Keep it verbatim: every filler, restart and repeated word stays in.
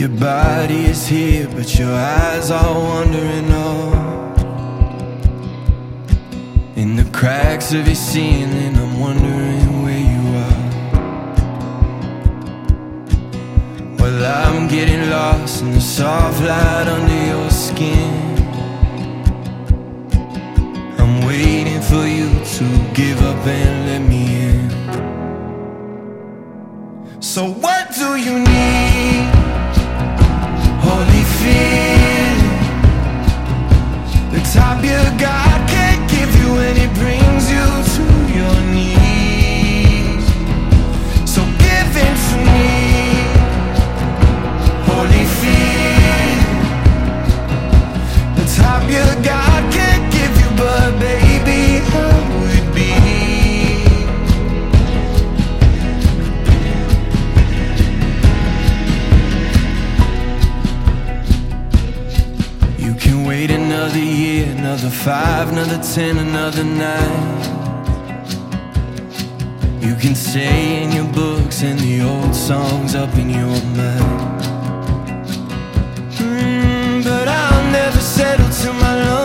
Your body is here, but your eyes are wandering off. In the cracks of your ceiling, I'm wondering where you are. Well, I'm getting lost in the soft light under your skin. I'm waiting for you to give up and let me in. So what do you need? Holyfield, the type your God can't give you, and it brings you to your knees. So give in to me, Holyfield, the type your God can't give you, but baby, I would be. You can wait another year, another five, another ten, another nine. You can stay in your books and the old songs up in your mind. mm, But I'll never settle till my love